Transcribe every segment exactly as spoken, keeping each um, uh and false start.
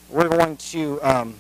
We're going to um,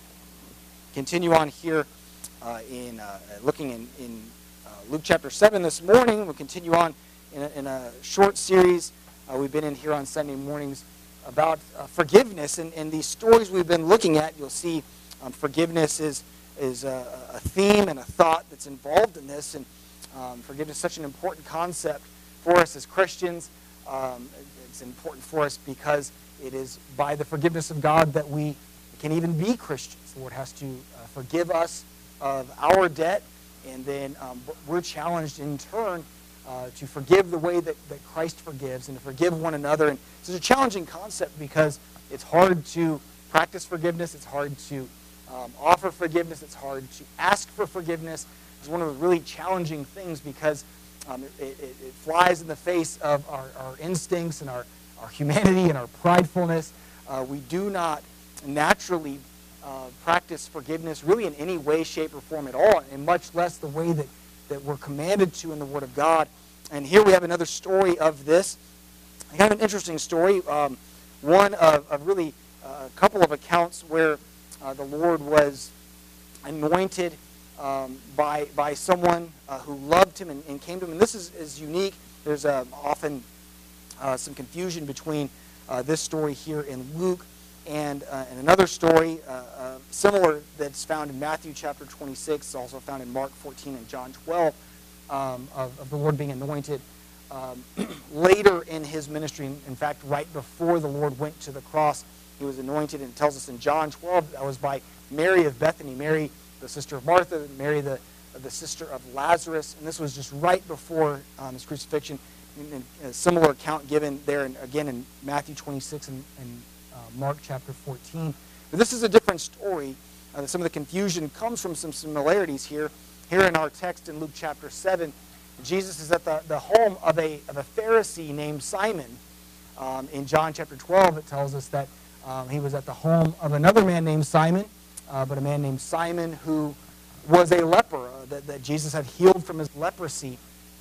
continue on here uh, in uh, looking in, in uh, Luke chapter seven this morning. We'll continue on in a, in a short series uh, we've been in here on Sunday mornings about uh, forgiveness. And, and these stories we've been looking at, you'll see um, forgiveness is, is a, a theme and a thought that's involved in this. And um, forgiveness is such an important concept for us as Christians. Um, it's important for us because it is by the forgiveness of God that we can even be Christians. The Lord has to uh, forgive us of our debt, and then um, we're challenged in turn uh, to forgive the way that, that Christ forgives and to forgive one another. And it's a challenging concept because it's hard to practice forgiveness. It's hard to um, offer forgiveness. It's hard to ask for forgiveness. It's one of the really challenging things because um, it, it, it flies in the face of our, our instincts and our our humanity and our pridefulness. Uh, we do not naturally uh, practice forgiveness really in any way, shape, or form at all, and much less the way that, that we're commanded to in the Word of God. And here we have another story of this. Kind of an interesting story. Um, one of, of really uh, a couple of accounts where uh, the Lord was anointed um, by, by someone uh, who loved him and, and came to him. And this is, is unique. There's uh, often Uh, some confusion between uh, this story here in Luke and, uh, and another story uh, uh, similar that's found in Matthew chapter twenty-six, also found in Mark fourteen and John twelve, um, of, of the Lord being anointed um, later in his ministry. In, in fact, right before the Lord went to the cross, he was anointed, and it tells us in John twelve that was by Mary of Bethany, Mary the sister of Martha, Mary the, the sister of Lazarus, and this was just right before um, his crucifixion. In a similar account given there, and again in Matthew twenty-six and, and uh, Mark chapter fourteen. But this is a different story. Uh, some of the confusion comes from some similarities here. Here in our text in Luke chapter seven, Jesus is at the, the home of a, of a Pharisee named Simon. Um, in John chapter twelve, it tells us that um, he was at the home of another man named Simon, uh, but a man named Simon who was a leper, uh, that, that Jesus had healed from his leprosy.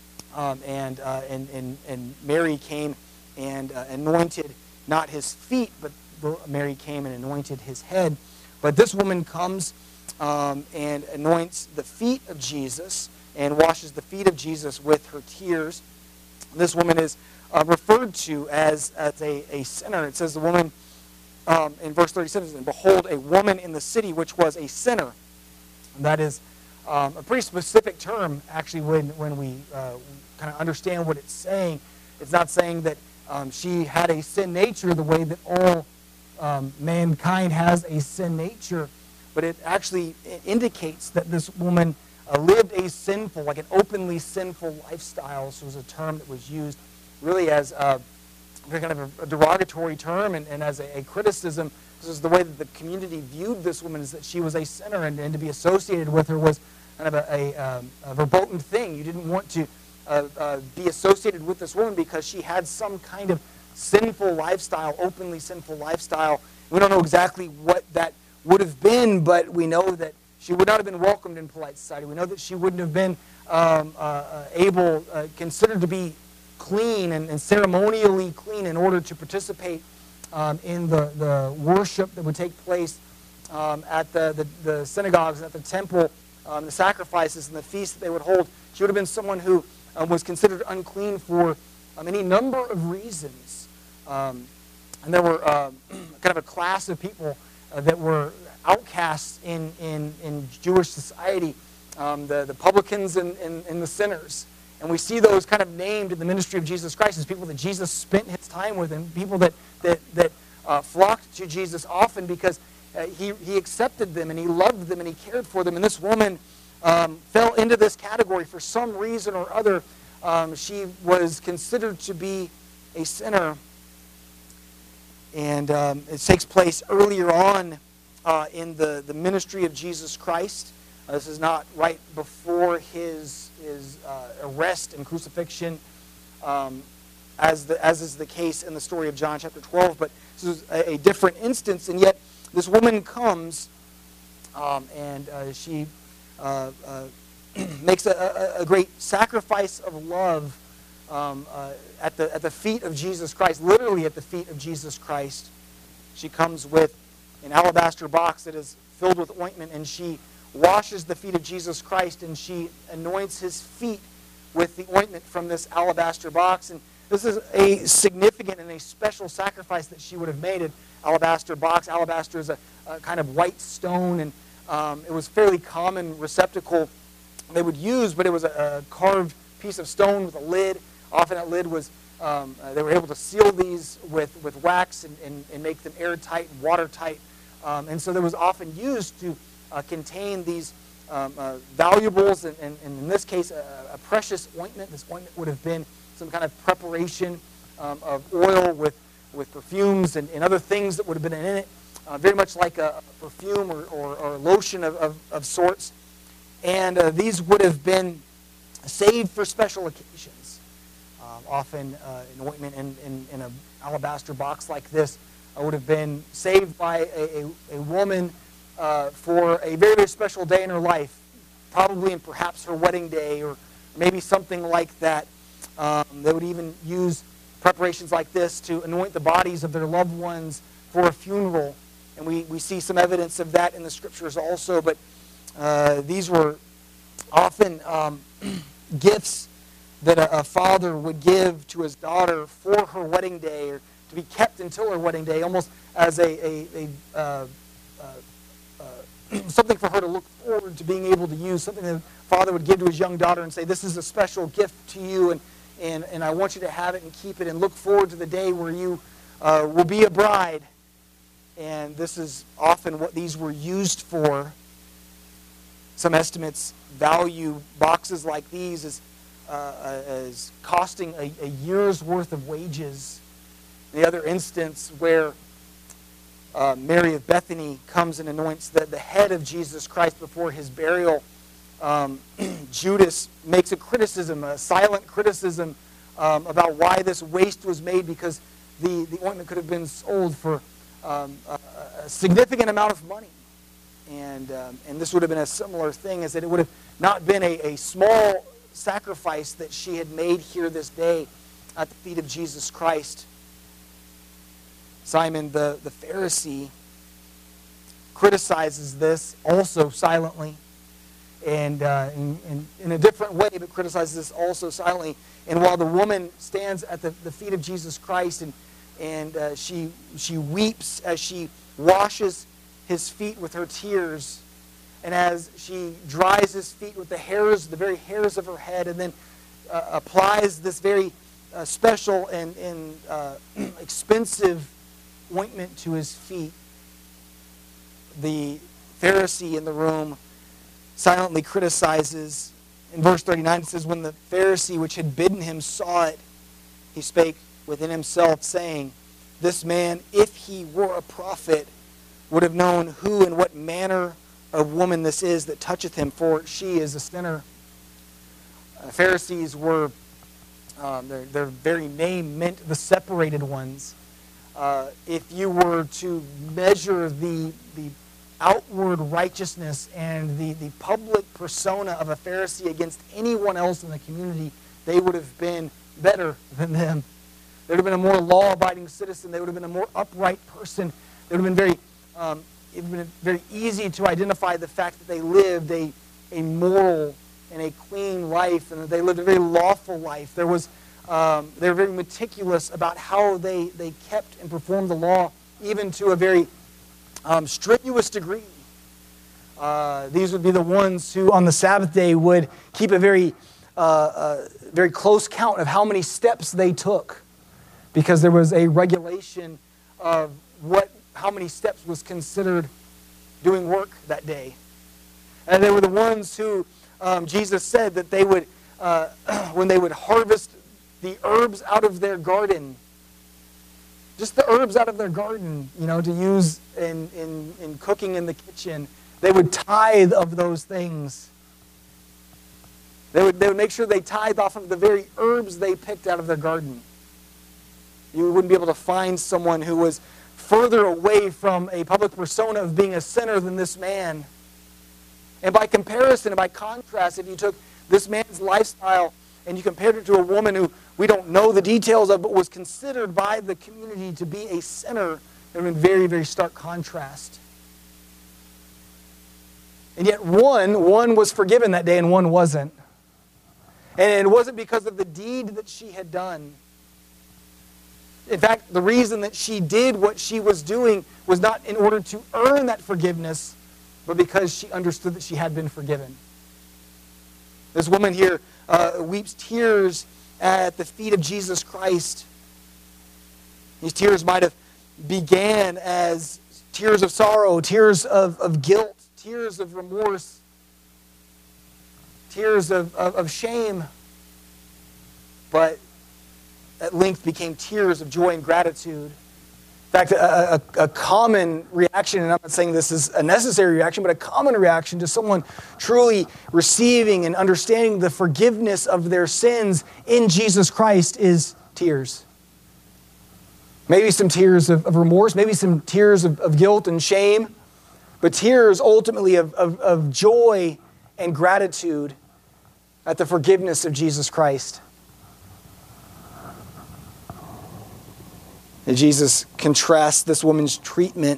Um, and, uh, and, and, and Mary came and uh, anointed not his feet, but Mary came and anointed his head. But this woman comes um, and anoints the feet of Jesus and washes the feet of Jesus with her tears. This woman is uh, referred to as, as a, a sinner. It says the woman, um, in verse thirty-seven, and behold, a woman in the city which was a sinner. And that is Um, a pretty specific term, actually, when, when we uh, kind of understand what it's saying. It's not saying that um, she had a sin nature the way that all um, mankind has a sin nature, but it actually indicates that this woman uh, lived a sinful, like an openly sinful lifestyle. So it was a term that was used really as a, kind of a, a derogatory term and, and as a, a criticism. This is the way that the community viewed this woman, is that she was a sinner, and, and to be associated with her was kind of a, a, um, a verboten thing. You didn't want to uh, uh, be associated with this woman because she had some kind of sinful lifestyle, openly sinful lifestyle. We don't know exactly what that would have been, but we know that she would not have been welcomed in polite society. We know that she wouldn't have been um, uh, able, uh, considered to be clean and, and ceremonially clean in order to participate Um, in the, the worship that would take place um, at the, the, the synagogues, at the temple, um, the sacrifices and the feasts that they would hold. She would have been someone who um, was considered unclean for um, any number of reasons. Um, and there were uh, kind of a class of people uh, that were outcasts in, in, in Jewish society, um, the, the publicans and, and, and the sinners. And we see those kind of named in the ministry of Jesus Christ as people that Jesus spent his time with, and people that that, that uh, flocked to Jesus often because uh, he, he accepted them and he loved them and he cared for them. And this woman um, fell into this category for some reason or other. Um, she was considered to be a sinner. And um, it takes place earlier on uh, in the, the ministry of Jesus Christ. Uh, this is not right before his, his uh, arrest and crucifixion, um, as, the, as is the case in the story of John chapter twelve. But this is a, a different instance, and yet this woman comes um, and uh, she uh, uh, makes a, a, a great sacrifice of love um, uh, at, the, at the feet of Jesus Christ, literally at the feet of Jesus Christ. She comes with an alabaster box that is filled with ointment, and she washes the feet of Jesus Christ, and she anoints his feet with the ointment from this alabaster box. And this is a significant and a special sacrifice that she would have made. An alabaster box. Alabaster is a, a kind of white stone, and um, it was a fairly common receptacle they would use, but it was a, a carved piece of stone with a lid. Often that lid was, um, uh, they were able to seal these with, with wax and, and, and make them airtight and watertight. Um, and so that was often used to uh, contain these um, uh, valuables, and, and, and in this case, a, a precious ointment. This ointment would have been some kind of preparation um, of oil with, with perfumes and, and other things that would have been in it, uh, very much like a, a perfume or, or, or lotion of, of, of sorts. And uh, these would have been saved for special occasions. Um, often uh, an ointment in, in, in an alabaster box like this uh, would have been saved by a, a, a woman uh, for a very, very special day in her life, probably and perhaps her wedding day or maybe something like that. Um, they would even use preparations like this to anoint the bodies of their loved ones for a funeral. And we, we see some evidence of that in the scriptures also. But uh, these were often um, gifts that a, a father would give to his daughter for her wedding day, or to be kept until her wedding day, almost as a, a, a uh, uh, uh, something for her to look forward to being able to use, something that a father would give to his young daughter and say, this is a special gift to you, and, and, and I want you to have it and keep it and look forward to the day where you uh, will be a bride. And this is often what these were used for. Some estimates value boxes like these as, uh, as costing a, a year's worth of wages. The other instance where uh, Mary of Bethany comes and anoints the, the head of Jesus Christ before his burial, um, Judas makes a criticism, a silent criticism um, about why this waste was made, because the, the ointment could have been sold for um, a, a significant amount of money. And, um, and this would have been a similar thing, as that it would have not been a, a small sacrifice that she had made here this day at the feet of Jesus Christ. Simon the, the Pharisee criticizes this also silently, and uh, in, in, in a different way, but criticizes this also silently. And while the woman stands at the, the feet of Jesus Christ, and, and uh, she, she weeps as she washes his feet with her tears, and as she dries his feet with the hairs, the very hairs of her head, and then uh, applies this very uh, special and, and uh, expensive ointment to his feet, the Pharisee in the room silently criticizes. In verse thirty-nine it says, when the Pharisee which had bidden him saw it, he spake within himself, saying, this man, if he were a prophet, would have known who and what manner of woman this is that toucheth him, for she is a sinner. Uh, Pharisees were, um, their, their very name meant the separated ones. Uh, if you were to measure the, the outward righteousness and the, the public persona of a Pharisee against anyone else in the community, they would have been better than them. They would have been a more law-abiding citizen. They would have been a more upright person. They would have been very Um, it would have been very easy to identify the fact that they lived a, a moral and a clean life, and that they lived a very lawful life. There was, um, they were very meticulous about how they, they kept and performed the law, even to a very um, strenuous degree. Uh, these would be the ones who on the Sabbath day would keep a very, uh, uh, very close count of how many steps they took, because there was a regulation of what how many steps was considered doing work that day. And they were the ones who um, Jesus said that they would, uh, when they would harvest the herbs out of their garden, just the herbs out of their garden, you know, to use in, in, in cooking in the kitchen, they would tithe of those things. They would, they would make sure they tithe off of the very herbs they picked out of their garden. You wouldn't be able to find someone who was further away from a public persona of being a sinner than this man. And by comparison and by contrast, if you took this man's lifestyle and you compared it to a woman who we don't know the details of, but was considered by the community to be a sinner, They're in very, very stark contrast. And yet one, one was forgiven that day and one wasn't. And it wasn't because of the deed that she had done. In fact, the reason that she did what she was doing was not in order to earn that forgiveness, but because she understood that she had been forgiven. This woman here uh, weeps tears at the feet of Jesus Christ. These tears might have began as tears of sorrow, tears of, of guilt, tears of remorse, tears of, of, of shame, but at length became tears of joy and gratitude. In fact, a, a, a common reaction, and I'm not saying this is a necessary reaction, but a common reaction to someone truly receiving and understanding the forgiveness of their sins in Jesus Christ is tears. Maybe some tears of, of remorse, maybe some tears of, of guilt and shame, but tears ultimately of, of, of joy and gratitude at the forgiveness of Jesus Christ. And Jesus contrasts this woman's treatment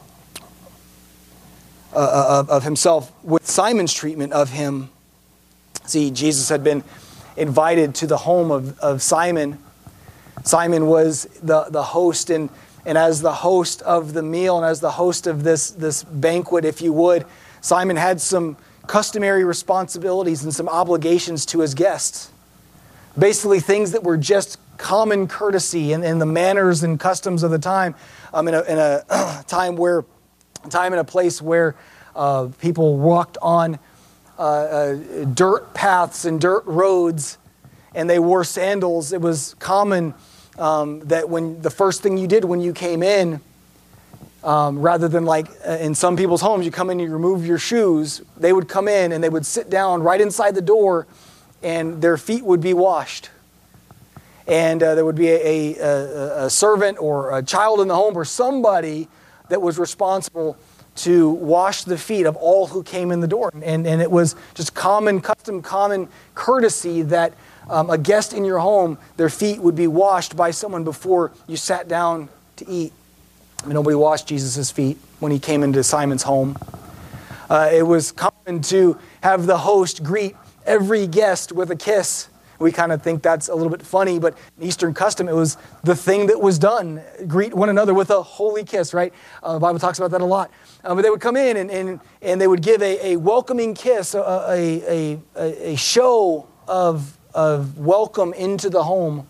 uh, of, of himself with Simon's treatment of him. See, Jesus had been invited to the home of, of Simon. Simon was the, the host, and, and as the host of the meal and as the host of this, this banquet, if you would, Simon had some customary responsibilities and some obligations to his guests. Basically things that were just common courtesy and, and the manners and customs of the time, um, in a, in a time where, time and a place where uh, people walked on uh, uh, dirt paths and dirt roads, and they wore sandals. It was common um, that when the first thing you did when you came in, um, rather than like in some people's homes, you come in and you remove your shoes, they would come in and they would sit down right inside the door, and their feet would be washed. And uh, there would be a, a, a servant or a child in the home or somebody that was responsible to wash the feet of all who came in the door. And, and it was just common custom, common courtesy that um, a guest in your home, their feet would be washed by someone before you sat down to eat. I mean, nobody washed Jesus' feet when he came into Simon's home. Uh, it was common to have the host greet every guest with a kiss. We kind of think that's a little bit funny, but in Eastern custom, it was the thing that was done. Greet one another with a holy kiss, right? Uh, the Bible talks about that a lot. Uh, but they would come in and, and, and they would give a, a welcoming kiss, a, a, a, a show of, of welcome into the home.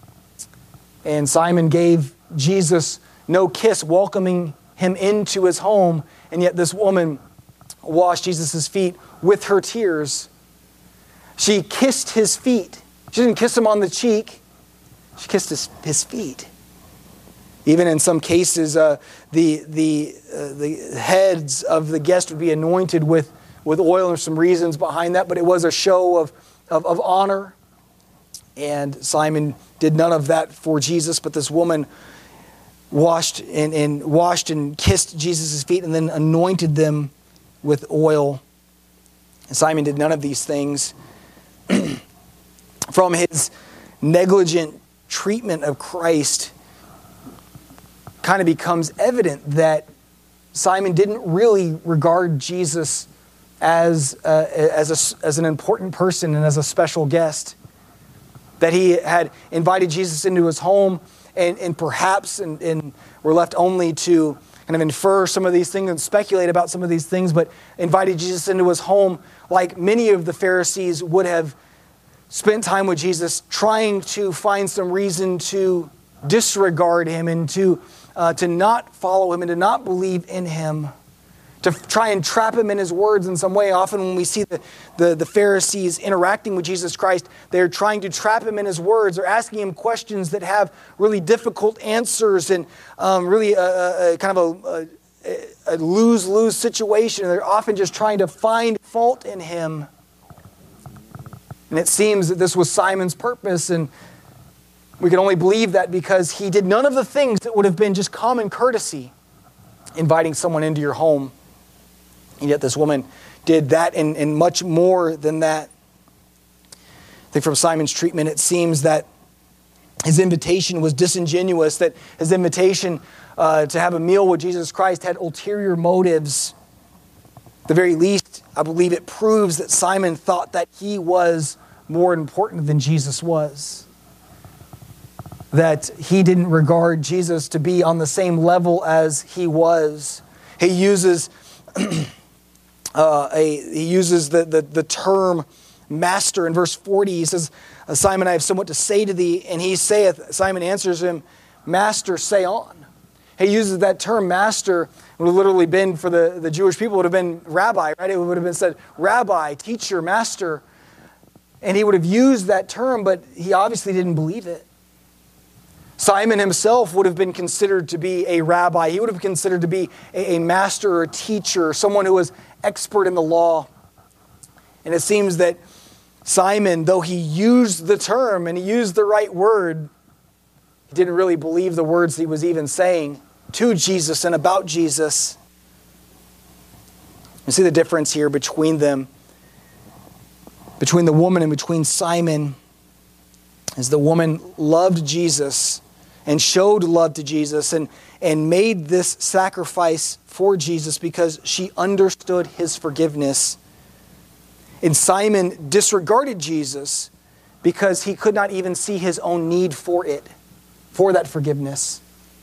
And Simon gave Jesus no kiss, welcoming him into his home, and yet this woman washed Jesus' feet with her tears. She kissed his feet. She didn't kiss him on the cheek. She kissed his, his feet. Even in some cases, uh, the, the, uh, the heads of the guest would be anointed with, with oil. There's some reasons behind that, but it was a show of, of, of honor. And Simon did none of that for Jesus, but this woman washed and, and washed and kissed Jesus' feet and then anointed them with oil. And Simon did none of these things. From his negligent treatment of Christ, kind of becomes evident that Simon didn't really regard Jesus as uh, as a, as an important person and as a special guest. That he had invited Jesus into his home, and, and perhaps and, and we're left only to kind of infer some of these things and speculate about some of these things, but invited Jesus into his home like many of the Pharisees would have spent time with Jesus trying to find some reason to disregard him and to, uh, to not follow him and to not believe in him, to try and trap him in his words in some way. Often when we see the, the, the Pharisees interacting with Jesus Christ, they're trying to trap him in his words. They're asking him questions that have really difficult answers and um, really a, a, a kind of a, a, a lose-lose situation. They're often just trying to find fault in him. And it seems that this was Simon's purpose, and we can only believe that because he did none of the things that would have been just common courtesy, inviting someone into your home. And yet this woman did that and, and much more than that. I think from Simon's treatment, it seems that his invitation was disingenuous, that his invitation uh, to have a meal with Jesus Christ had ulterior motives. At the very least, I believe it proves that Simon thought that he was more important than Jesus was. That he didn't regard Jesus to be on the same level as he was. He uses uh, a he uses the, the, the term master in verse forty. He says, Simon, I have somewhat to say to thee. And he saith, Simon answers him, Master, say on. He uses that term, master. It would have literally been, for the, the Jewish people, it would have been rabbi, right? It would have been said, rabbi, teacher, master. And he would have used that term, but he obviously didn't believe it. Simon himself would have been considered to be a rabbi. He would have been considered to be a, a master or a teacher, someone who was expert in the law. And it seems that Simon, though he used the term and he used the right word, he didn't really believe the words he was even saying to Jesus and about Jesus. You see the difference here between them, between the woman and between Simon, as the woman loved Jesus and showed love to Jesus and, and made this sacrifice for Jesus because she understood his forgiveness. And Simon disregarded Jesus because he could not even see his own need for it, for that forgiveness.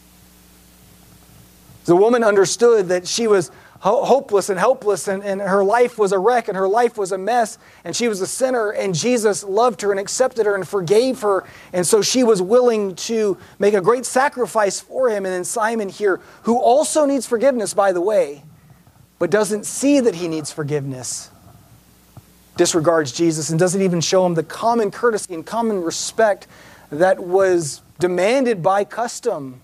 The woman understood that she was ho- hopeless and helpless, and, and her life was a wreck, and her life was a mess, and she was a sinner, and Jesus loved her and accepted her and forgave her, and so she was willing to make a great sacrifice for him. And then Simon here, who also needs forgiveness, by the way, but doesn't see that he needs forgiveness, disregards Jesus and doesn't even show him the common courtesy and common respect that was demanded by custom.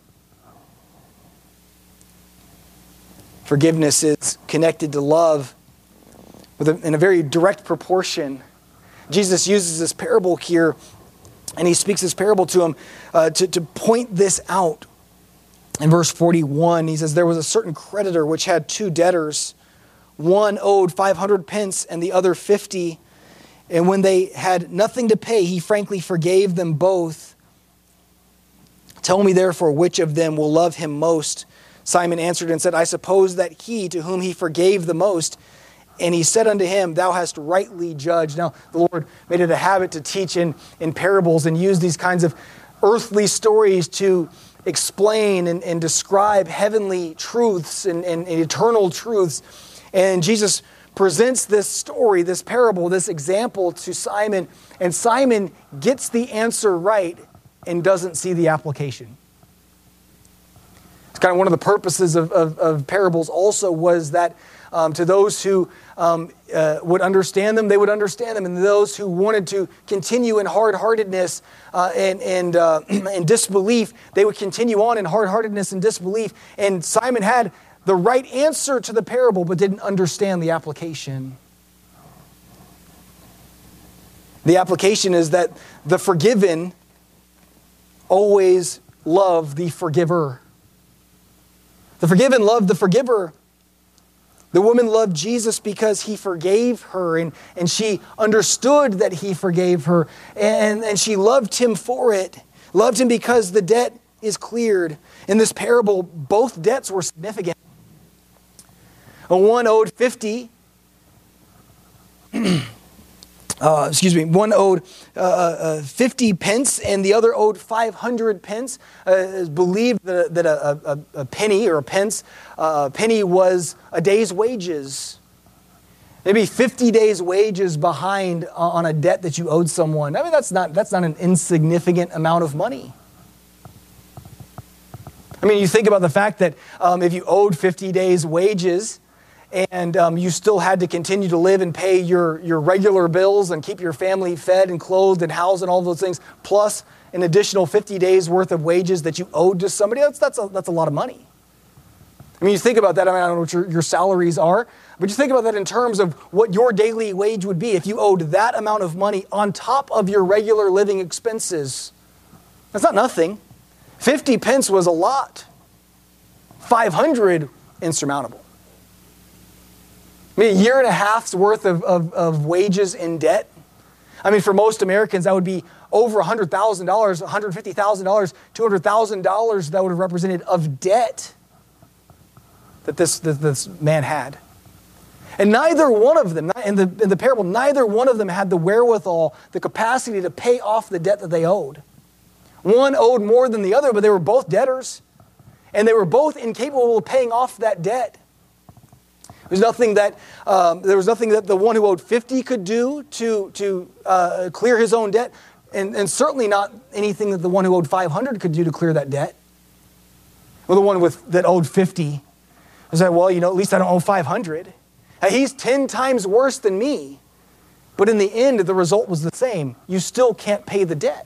Forgiveness is connected to love with a, in a very direct proportion. Jesus uses this parable here, and he speaks this parable to him uh, to, to point this out. In verse forty-one, he says, there was a certain creditor which had two debtors. One owed five hundred pence and the other fifty. And when they had nothing to pay, he frankly forgave them both. Tell me therefore which of them will love him most. Simon answered and said, I suppose that he to whom he forgave the most. And he said unto him, thou hast rightly judged. Now, the Lord made it a habit to teach in, in parables and use these kinds of earthly stories to explain and, and describe heavenly truths and, and, and eternal truths. And Jesus presents this story, this parable, this example to Simon. And Simon gets the answer right and doesn't see the application. It's kind of one of the purposes of, of, of parables also was that um, to those who um, uh, would understand them, they would understand them. And those who wanted to continue in hard-heartedness uh, and, and, uh, and disbelief, they would continue on in hard-heartedness and disbelief. And Simon had the right answer to the parable, but didn't understand the application. The application is that the forgiven always love the forgiver. The forgiven loved the forgiver. The woman loved Jesus because he forgave her, and, and she understood that he forgave her, and, and she loved him for it. Loved him because the debt is cleared. In this parable, both debts were significant. One owed fifty. Uh, excuse me, one owed uh, uh, fifty pence and the other owed five hundred pence. Uh, it's believed that, that a, a, a penny or a pence, uh, a penny was a day's wages. Maybe fifty days' wages behind on a debt that you owed someone. I mean, that's not, that's not an insignificant amount of money. I mean, you think about the fact that um, if you owed fifty days' wages, and um, you still had to continue to live and pay your, your regular bills and keep your family fed and clothed and housed and all those things, plus an additional fifty days worth of wages that you owed to somebody, that's, that's, a, that's a lot of money. I mean, you think about that. I mean, I don't know what your, your salaries are, but you think about that in terms of what your daily wage would be if you owed that amount of money on top of your regular living expenses. That's not nothing. fifty pence was a lot. five hundred, insurmountable. I mean, a year and a half's worth of, of, of wages in debt. I mean, for most Americans, that would be over one hundred thousand dollars, one hundred fifty thousand dollars, two hundred thousand dollars that would have represented of debt that this, that this man had. And neither one of them, in the, in the parable, neither one of them had the wherewithal, the capacity to pay off the debt that they owed. One owed more than the other, but they were both debtors. And they were both incapable of paying off that debt. There's nothing that, um, there was nothing that the one who owed fifty could do to, to uh, clear his own debt. And, and certainly not anything that the one who owed five hundred could do to clear that debt. Well, the one with, that owed fifty was like, well, you know, at least I don't owe five hundred. Now, he's ten times worse than me. But in the end, the result was the same. You still can't pay the debt.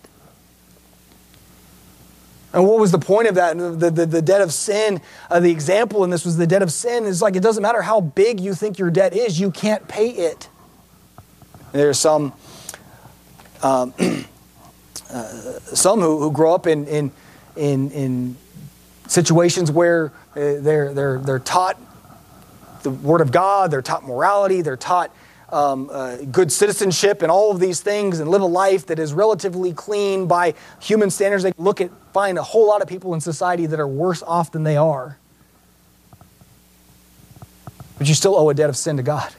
And what was the point of that? The, the, the debt of sin, uh, the example in this was the debt of sin. It's like it doesn't matter how big you think your debt is, you can't pay it. There's some um, uh, some who, who grow up in, in, in, in situations where uh, they're, they're, they're taught the Word of God, they're taught morality, they're taught um, uh, good citizenship and all of these things, and live a life that is relatively clean by human standards. They look at, find a whole lot of people in society that are worse off than they are. But you still owe a debt of sin to God.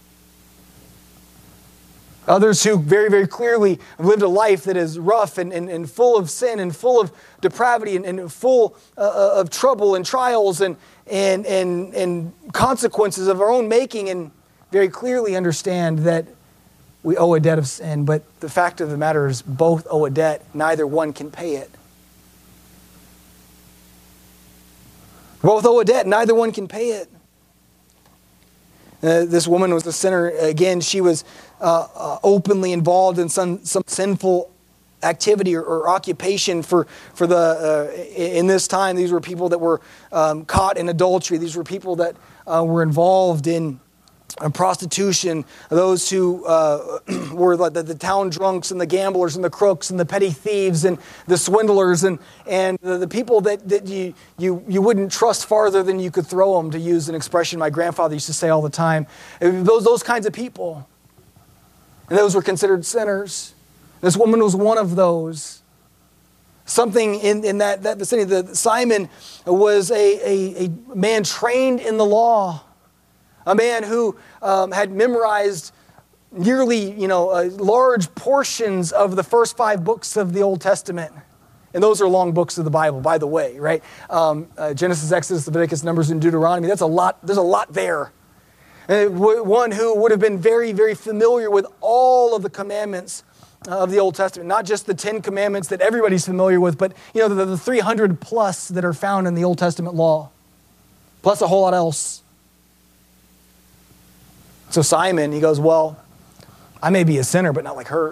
Others who very, very clearly have lived a life that is rough and, and, and full of sin and full of depravity and, and full uh, of trouble and trials and, and, and, and consequences of our own making, and very clearly understand that we owe a debt of sin. But the fact of the matter is both owe a debt. Neither one can pay it. Both owe a debt. Neither one can pay it. Uh, this woman was a sinner. Again, she was uh, uh, openly involved in some, some sinful activity or, or occupation for, for the, uh, in this time. These were people that were um, caught in adultery. These were people that uh, were involved in uh, prostitution. Those who uh, were the, the, the town drunks and the gamblers and the crooks and the petty thieves and the swindlers and, and the, the people that, that you, you, you wouldn't trust farther than you could throw them, to use an expression my grandfather used to say all the time. Those, those kinds of people. And those were considered sinners. This woman was one of those. Something in, in that, that vicinity. The, Simon was a, a, a man trained in the law. A man who um, had memorized nearly, you know, uh, large portions of the first five books of the Old Testament. And those are long books of the Bible, by the way, right? Um, uh, Genesis, Exodus, Leviticus, Numbers, and Deuteronomy. That's a lot. There's a lot there. And one who would have been very, very familiar with all of the commandments of the Old Testament, not just the Ten Commandments that everybody's familiar with, but you know the, the three hundred plus that are found in the Old Testament law, plus a whole lot else. So Simon, he goes, well, I may be a sinner, but not like her.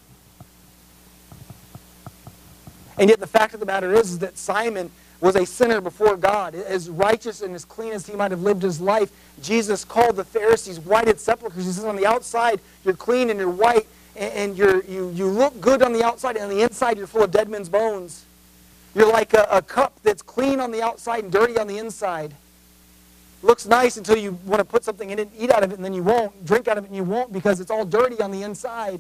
And yet the fact of the matter is, is that Simon was a sinner before God. As righteous and as clean as he might have lived his life, Jesus called the Pharisees whited sepulchres. He says on the outside, you're clean and you're white, and you're, you, you look good on the outside, and on the inside you're full of dead men's bones. You're like a, a cup that's clean on the outside and dirty on the inside. Looks nice until you want to put something in it, eat out of it, and then you won't. Drink out of it, and you won't, because it's all dirty on the inside.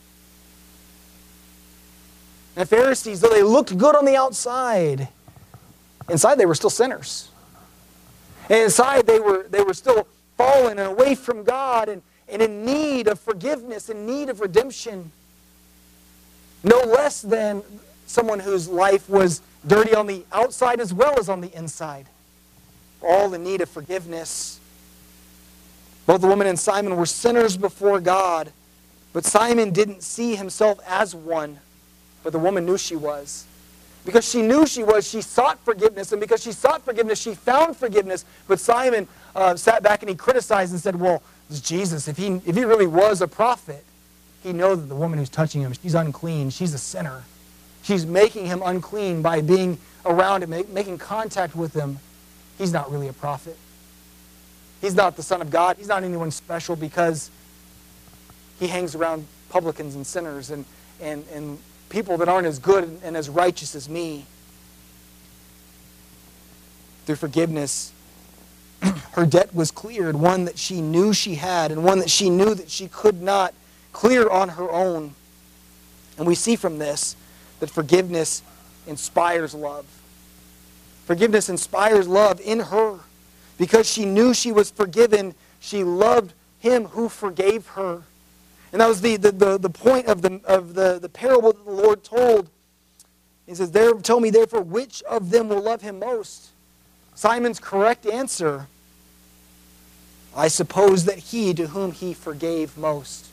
And the Pharisees, though they looked good on the outside, inside they were still sinners. And inside they were, they were still fallen and away from God, and and in need of forgiveness, in need of redemption. No less than someone whose life was dirty on the outside as well as on the inside. All in need of forgiveness. Both the woman and Simon were sinners before God, but Simon didn't see himself as one, but the woman knew she was. Because she knew she was, she sought forgiveness, and because she sought forgiveness, she found forgiveness. But Simon uh, sat back and he criticized and said, well, Jesus, if he, if he really was a prophet, he'd know that the woman who's touching him, she's unclean, she's a sinner. She's making him unclean by being around him, making contact with him. He's not really a prophet. He's not the Son of God. He's not anyone special because he hangs around publicans and sinners and, and, and people that aren't as good and as righteous as me. Through forgiveness, her debt was cleared, one that she knew she had and one that she knew that she could not clear on her own. And we see from this that forgiveness inspires love. Forgiveness inspires love in her. Because she knew she was forgiven, she loved him who forgave her. And that was the, the, the, the point of, the, of the, the parable that the Lord told. He says, there, tell me therefore which of them will love him most. Simon's correct answer, I suppose that he to whom he forgave most.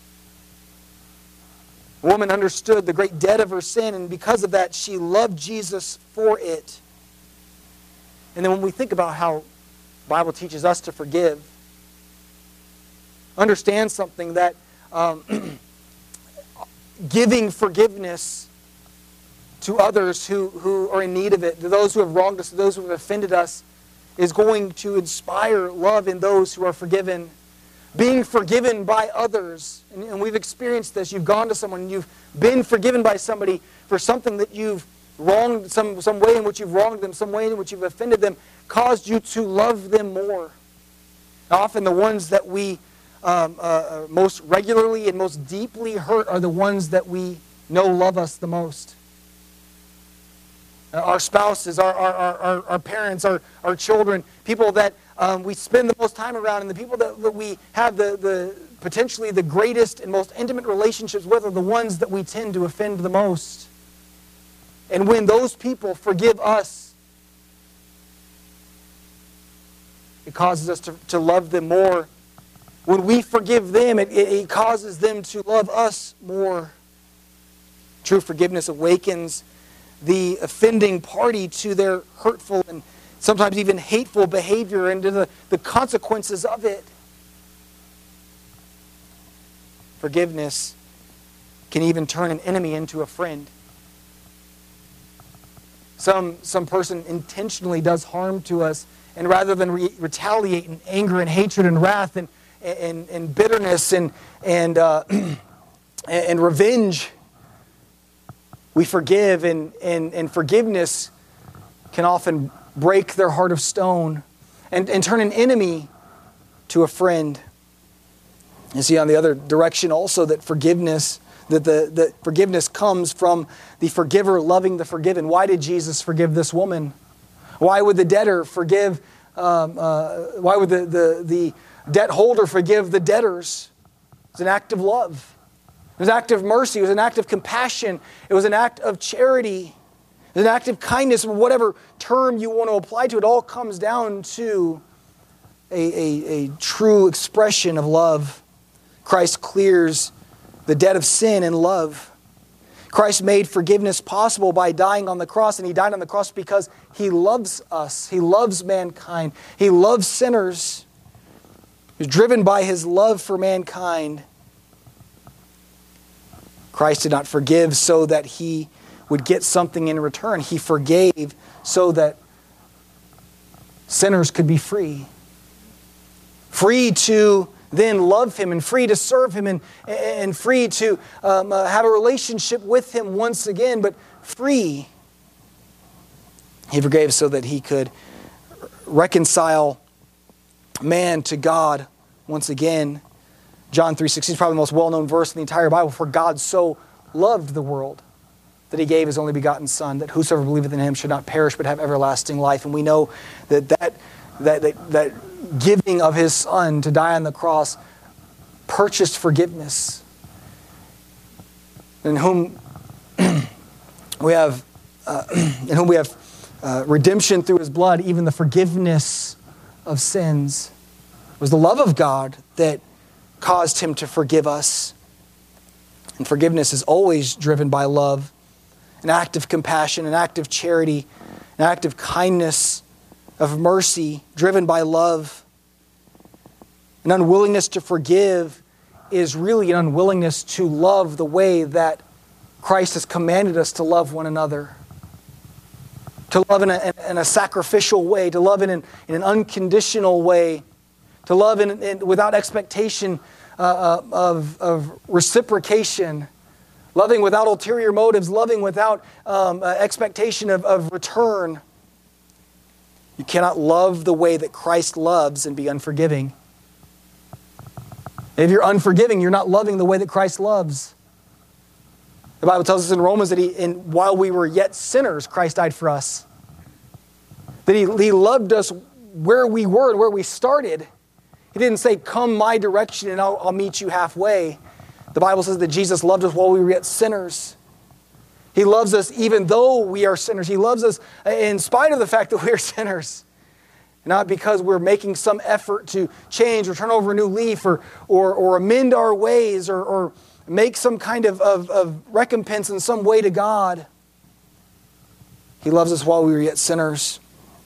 The woman understood the great debt of her sin, and because of that, she loved Jesus for it. And then when we think about how the Bible teaches us to forgive, understand something that um, giving forgiveness to others who, who are in need of it, to those who have wronged us, to those who have offended us, is going to inspire love in those who are forgiven. Being forgiven by others, and, and we've experienced this. You've gone to someone, and you've been forgiven by somebody for something that you've wronged, some, some way in which you've wronged them, some way in which you've offended them, caused you to love them more. Often the ones that we um, uh, most regularly and most deeply hurt are the ones that we know love us the most. Our spouses, our, our, our, our parents, our, our children, people that um, we spend the most time around, and the people that, that we have the, the potentially the greatest and most intimate relationships with are the ones that we tend to offend the most. And when those people forgive us, it causes us to, to love them more. When we forgive them, it, it causes them to love us more. True forgiveness awakens the offending party to their hurtful and sometimes even hateful behavior and to the, the consequences of it. Forgiveness can even turn an enemy into a friend. Some, some person intentionally does harm to us, and rather than re- retaliate in anger and hatred and wrath and, and, and bitterness and, and, uh, and revenge, we forgive, and, and, and forgiveness can often break their heart of stone and, and turn an enemy to a friend. You see on the other direction also that forgiveness, that the, the forgiveness comes from the forgiver loving the forgiven. Why did Jesus forgive this woman? Why would the debtor forgive, um, uh, why would the, the, the debt holder forgive the debtors? It's an act of love. It was an act of mercy. It was an act of compassion. It was an act of charity. It was an act of kindness. Whatever term you want to apply to it, all comes down to a, a, a true expression of love. Christ clears the debt of sin in love. Christ made forgiveness possible by dying on the cross, and He died on the cross because He loves us. He loves mankind. He loves sinners. He was driven by His love for mankind. Christ did not forgive so that He would get something in return. He forgave so that sinners could be free. Free to then love Him, and free to serve Him, and, and free to um, uh, have a relationship with Him once again, but free. He forgave so that He could reconcile man to God once again. John three sixteen is probably the most well-known verse in the entire Bible. For God so loved the world that He gave His only begotten Son, that whosoever believeth in Him should not perish but have everlasting life. And we know that that, that, that, that giving of His Son to die on the cross purchased forgiveness. In whom we have, uh, in whom we have uh, redemption through His blood, even the forgiveness of sins. It was the love of God that caused Him to forgive us. And forgiveness is always driven by love, an act of compassion, an act of charity, an act of kindness, of mercy, driven by love. An unwillingness to forgive is really an unwillingness to love the way that Christ has commanded us to love one another. To love in a, in a sacrificial way, to love in an, in an unconditional way, to love in, in, without expectation uh, of, of reciprocation, loving without ulterior motives, loving without um, uh, expectation of, of return. You cannot love the way that Christ loves and be unforgiving. If you're unforgiving, you're not loving the way that Christ loves. The Bible tells us in Romans that he, in, while we were yet sinners, Christ died for us. That he, he loved us where we were and where we started. He didn't say, come my direction and I'll, I'll meet you halfway. The Bible says that Jesus loved us while we were yet sinners. He loves us even though we are sinners. He loves us in spite of the fact that we are sinners. Not because we're making some effort to change or turn over a new leaf or, or, or amend our ways or, or make some kind of, of, of recompense in some way to God. He loves us while we were yet sinners.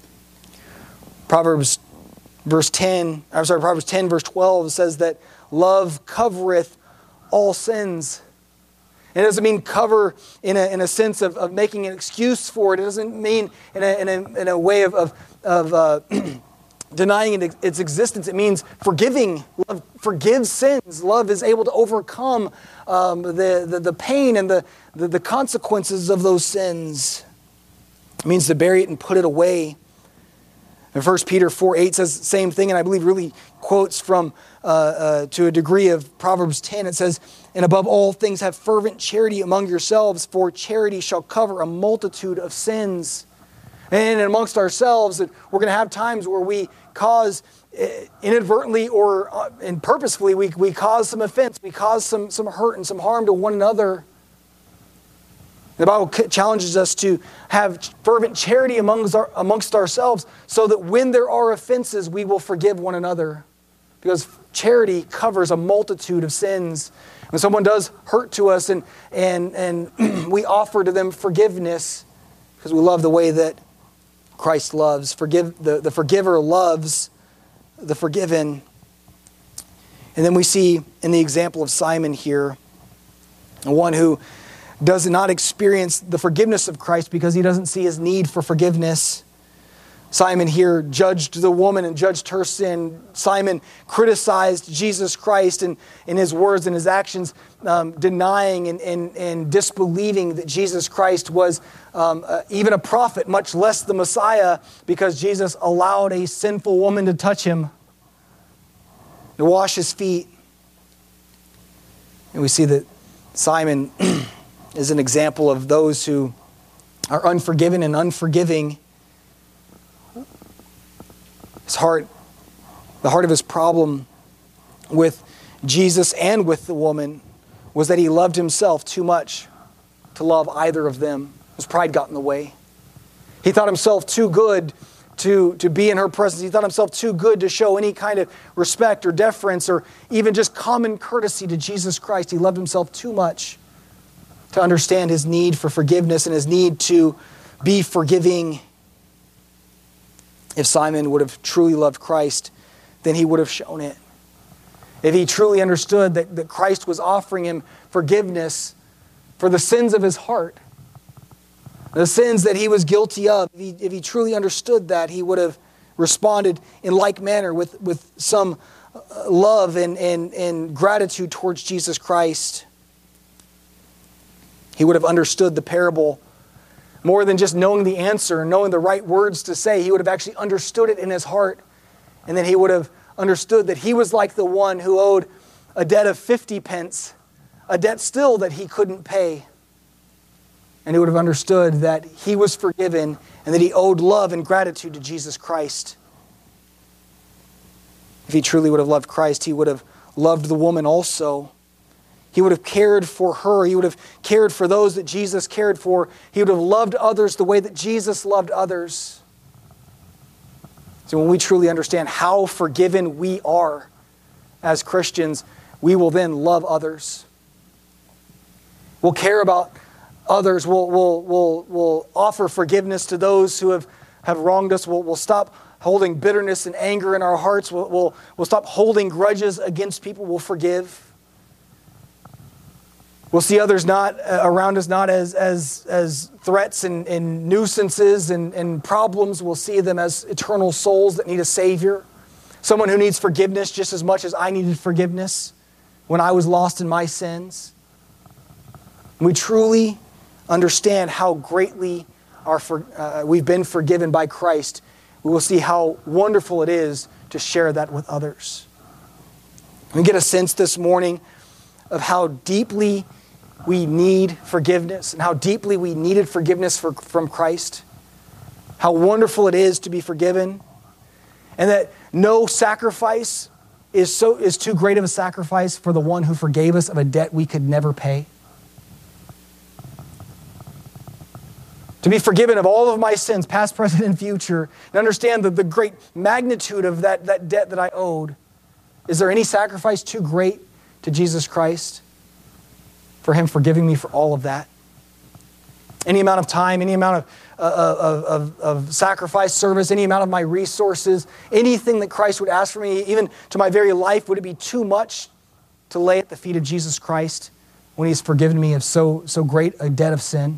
Proverbs verse ten, I'm sorry, Proverbs ten verse twelve says that love covereth all sins. It doesn't mean cover in a, in a sense of, of making an excuse for it. It doesn't mean in a, in a, in a way of, of, of uh, denying it, its existence. It means forgiving. Love forgives sins. Love is able to overcome um, the, the, the pain and the, the, the consequences of those sins. It means to bury it and put it away. And First Peter four eight says the same thing, and I believe really quotes from, uh, uh, to a degree of Proverbs ten. It says, and above all things have fervent charity among yourselves, for charity shall cover a multitude of sins. And amongst ourselves, we're going to have times where we cause, inadvertently or uh, and purposefully, we, we cause some offense, we cause some, some hurt and some harm to one another. The Bible challenges us to have fervent charity amongst, our, amongst ourselves so that when there are offenses, we will forgive one another. Because charity covers a multitude of sins. When someone does hurt to us and, and, and we offer to them forgiveness because we love the way that Christ loves. Forgive, the, the forgiver loves the forgiven. And then we see in the example of Simon here, one who does not experience the forgiveness of Christ because he doesn't see his need for forgiveness. Simon here judged the woman and judged her sin. Simon criticized Jesus Christ in, in his words and his actions, um, denying and, and, and disbelieving that Jesus Christ was um, uh, even a prophet, much less the Messiah, because Jesus allowed a sinful woman to touch him, to wash his feet. And we see that Simon is an example of those who are unforgiven and unforgiving. His heart, the heart of his problem with Jesus and with the woman was that he loved himself too much to love either of them. His pride got in the way. He thought himself too good to, to be in her presence. He thought himself too good to show any kind of respect or deference or even just common courtesy to Jesus Christ. He loved himself too much to understand his need for forgiveness and his need to be forgiving. If Simon would have truly loved Christ, then he would have shown it. If he truly understood that, that Christ was offering him forgiveness for the sins of his heart, the sins that he was guilty of, if he, if he truly understood that, he would have responded in like manner with, with some love and, and, and gratitude towards Jesus Christ. He would have understood the parable more than just knowing the answer and knowing the right words to say. He would have actually understood it in his heart. And then he would have understood that he was like the one who owed a debt of fifty pence, a debt still that he couldn't pay. And he would have understood that he was forgiven and that he owed love and gratitude to Jesus Christ. If he truly would have loved Christ, he would have loved the woman also. He would have cared for her. He would have cared for those that Jesus cared for. He would have loved others the way that Jesus loved others. So when we truly understand how forgiven we are as Christians, we will then love others. We'll care about others. We'll, we'll, we'll, we'll offer forgiveness to those who have, have wronged us. We'll, we'll stop holding bitterness and anger in our hearts. We'll, we'll, we'll stop holding grudges against people. We'll forgive. We'll see others not uh, around us not as, as, as threats and, and nuisances and, and problems. We'll see them as eternal souls that need a Savior. Someone who needs forgiveness just as much as I needed forgiveness when I was lost in my sins. We truly understand how greatly our for, uh, we've been forgiven by Christ. We will see how wonderful it is to share that with others. We get a sense this morning of how deeply we need forgiveness and how deeply we needed forgiveness for, from Christ. How wonderful it is to be forgiven. And that no sacrifice is so is too great of a sacrifice for the one who forgave us of a debt we could never pay. To be forgiven of all of my sins, past, present, and future, and understand the, the great magnitude of that, that debt that I owed. Is there any sacrifice too great to Jesus Christ for Him forgiving me for all of that? Any amount of time, any amount of, uh, of, of, of sacrifice, service, any amount of my resources, anything that Christ would ask for me, even to my very life, would it be too much to lay at the feet of Jesus Christ when He's forgiven me of so, so great a debt of sin?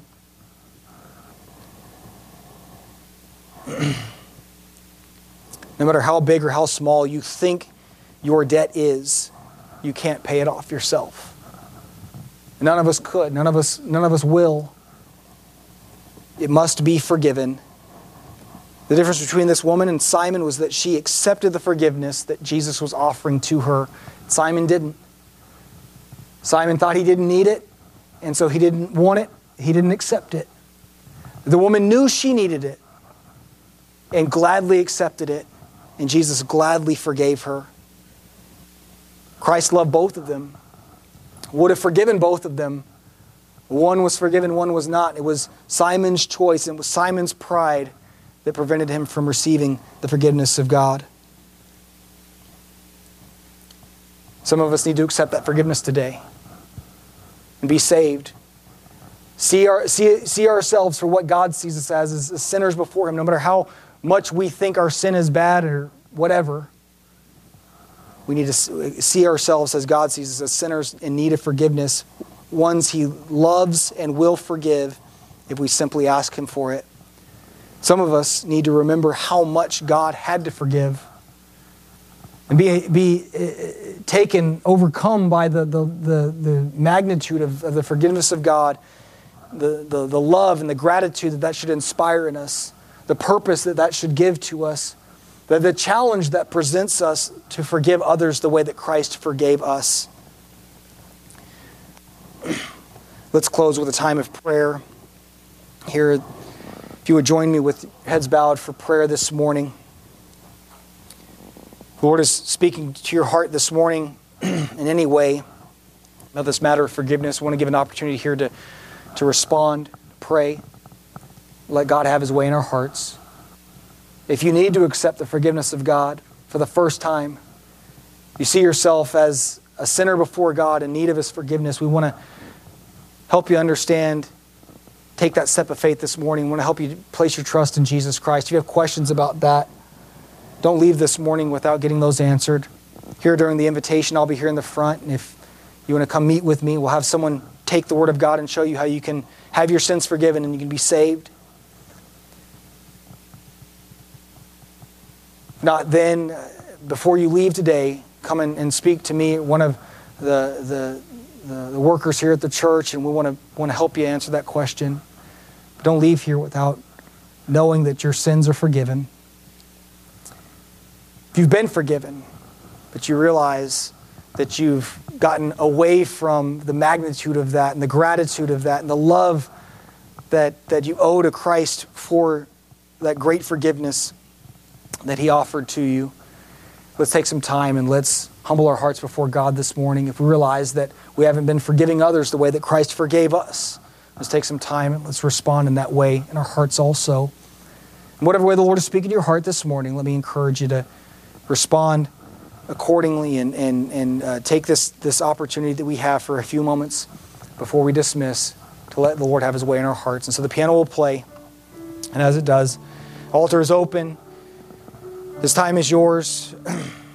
No matter how big or how small you think your debt is, you can't pay it off yourself. None of us could. None of us, none of us will. It must be forgiven. The difference between this woman and Simon was that she accepted the forgiveness that Jesus was offering to her. Simon didn't. Simon thought he didn't need it, and so he didn't want it. He didn't accept it. The woman knew she needed it and gladly accepted it, and Jesus gladly forgave her. Christ loved both of them, would have forgiven both of them. One was forgiven, one was not. It was Simon's choice, and it was Simon's pride that prevented him from receiving the forgiveness of God. Some of us need to accept that forgiveness today and be saved. See, our, see, see ourselves for what God sees us as, as sinners before Him, no matter how much we think our sin is bad or whatever. We need to see ourselves as God sees us, as sinners in need of forgiveness, ones He loves and will forgive if we simply ask Him for it. Some of us need to remember how much God had to forgive and be, be taken, overcome by the, the, the, the magnitude of, of the forgiveness of God, the, the, the love and the gratitude that that should inspire in us, the purpose that that should give to us, the, the challenge that presents us to forgive others the way that Christ forgave us. Let's close with a time of prayer. Here, if you would join me with heads bowed for prayer this morning. The Lord is speaking to your heart this morning in any way about this matter of forgiveness. I want to give an opportunity here to, to respond, pray. Let God have His way in our hearts. If you need to accept the forgiveness of God for the first time, you see yourself as a sinner before God in need of His forgiveness, we want to help you understand, take that step of faith this morning. We want to help you place your trust in Jesus Christ. If you have questions about that, don't leave this morning without getting those answered. Here during the invitation, I'll be here in the front, and if you want to come meet with me, we'll have someone take the Word of God and show you how you can have your sins forgiven and you can be saved. Not then, before you leave today, come in and speak to me, one of the, the, the, the workers here at the church, and we want to want to help you answer that question. But don't leave here without knowing that your sins are forgiven. If you've been forgiven, but you realize that you've gotten away from the magnitude of that and the gratitude of that and the love that, that you owe to Christ for that great forgiveness that He offered to you, let's take some time and let's humble our hearts before God this morning. If we realize that we haven't been forgiving others the way that Christ forgave us, let's take some time and let's respond in that way in our hearts also. In whatever way the Lord is speaking to your heart this morning, let me encourage you to respond accordingly and, and, and uh, take this, this opportunity that we have for a few moments before we dismiss to let the Lord have His way in our hearts. And so the piano will play, and as it does, altar is open. This time is yours.